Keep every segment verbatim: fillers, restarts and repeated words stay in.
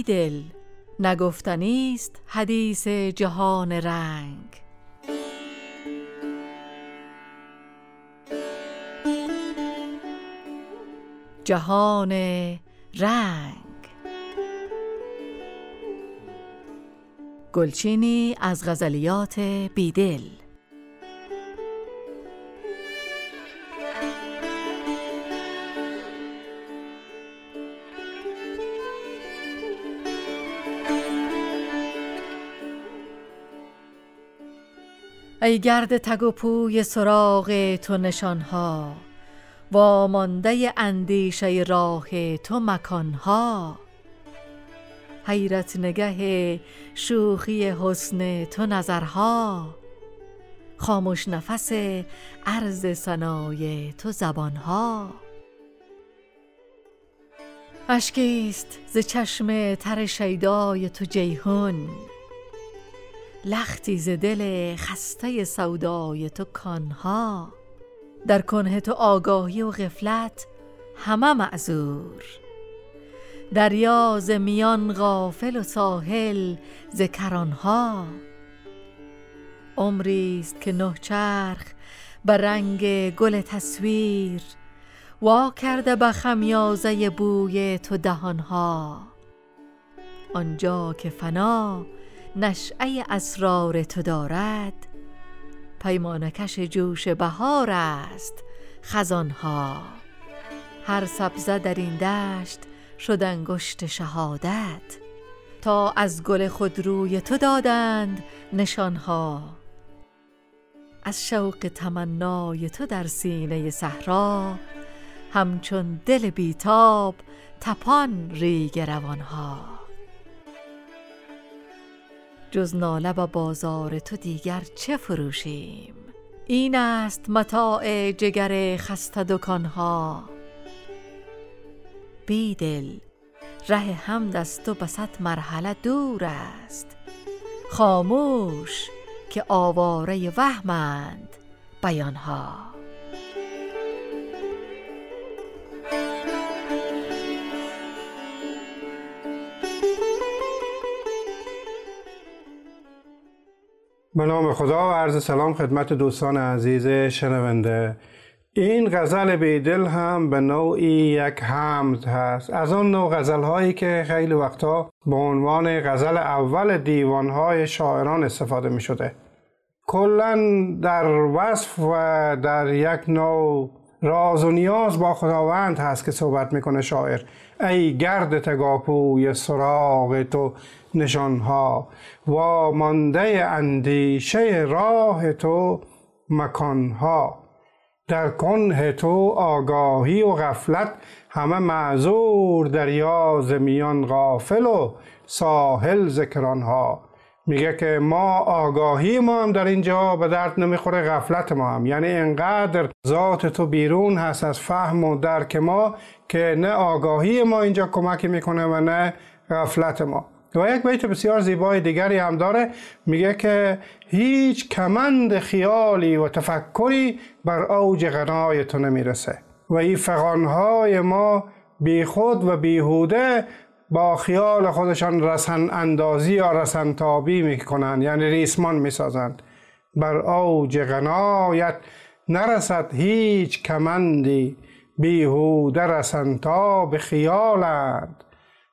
بیدل نگفتنی است حدیث جهان رنگ. جهان رنگ. گلچینی از غزلیات بیدل. ای گرد تگ و پوی سراغ تو نشانها، وامانده اندیشه راه تو مکانها. حیرت نگه شوخی حسن تو نظرها، خاموش نفس عرض ثنای تو زبانها. اشکیست ز چشم تر شیدای تو جیحون، لختی ز دل خسته سودای تو کانها. در کنه تو آگاهی و غفلت همه معذور، دریا ز میان غافل و ساحل ز کرانها. عمریست که نه چرخ بر رنگ گل تصویر، وا کرده به خمیازه بوی تو دهانها. آنجا که فنا نشأه اسرار تو دارد، پیمانکش جوش بهار است خزانها. هر سبزه در این دشت شد انگشت شهادت، تا از گل خودروی تو دادند نشانها. از شوق تمنای تو در سینه صحرا، همچون دل بیتاب تپان ریگ روانها. جز ناله و بازار تو دیگر چه فروشیم، این است متاع جگر خسته دکانها. بیدل ره حمد از تو به صد مرحله دور است، خاموش که آواره وهمند بیانها. به نام خدا و عرض سلام خدمت دوستان عزیز شنونده. این غزل بیدل هم به نوعی یک حمد هست، از آن نوع غزل هایی که خیلی وقتا به عنوان غزل اول دیوان های شاعران استفاده می شده. کلن در وصف و در یک نوع راز و نیاز با خداوند هست که صحبت میکنه شاعر. ای گرد تگاپوی سراغ تو نشانها، و مانده اندیشه راه تو مکانها. در کنه تو آگاهی و غفلت همه معذور، دریا ز میان غافل و ساحل ز کرانها. میگه که ما آگاهی ما هم در اینجا به درد نمیخوره، غفلت ما هم، یعنی انقدر ذات تو بیرون هست از فهم و درک ما که نه آگاهی ما اینجا کمکی میکنه و نه غفلت ما. و یک بیت بسیار زیبای دیگری هم داره، میگه که هیچ کمند خیالی و تفکری بر اوج غنای تو نمیرسه و این فغانهای ما بی خود و بیهوده با خیال خودشان رسن اندازی یا رسن تابی میکنن، یعنی ریسمان میسازند. بر اوج غنایت نرسد هیچ کمندی، بیهوده رسن تاب خیالند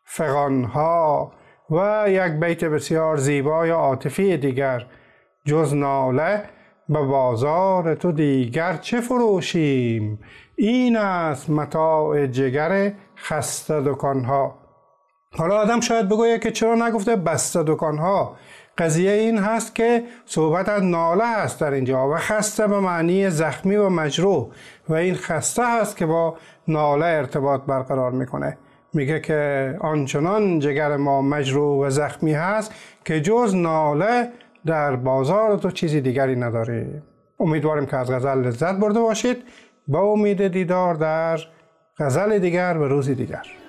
فغانها. و یک بیت بسیار زیبای عاطفی دیگر، جز ناله به بازار تو دیگر چه فروشیم، این است متاع جگر خسته دکانها. حالا آدم شاید بگوید که چرا نگفته بسته دکانها؟ قضیه این هست که صحبت از ناله هست در اینجا و خسته به معنی زخمی و مجروح، و این خسته هست که با ناله ارتباط برقرار میکنه. میگه که آنچنان جگر ما مجروح و زخمی هست که جز ناله در بازار تو چیزی دیگری نداره. امیدواریم که از غزل لذت برده باشید. با امید دیدار در غزل دیگر و روزی دیگر.